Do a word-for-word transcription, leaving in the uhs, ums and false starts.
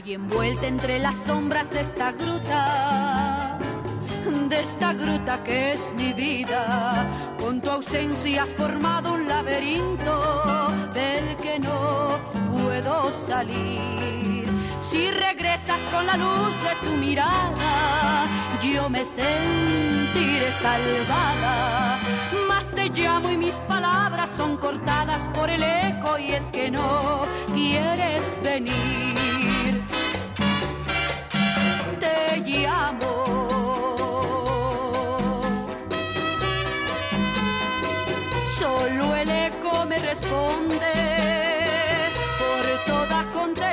y envuelta entre las sombras de esta gruta, de esta gruta que es mi vida. Con tu ausencia has formado un laberinto del que no puedo salir. Si regresas con la luz de tu mirada, yo me sentiré salvada. Mas te llamo y mis palabras son cortadas por el eco, y es que no quieres venir. Te llamo, solo el eco me responde por toda contestación.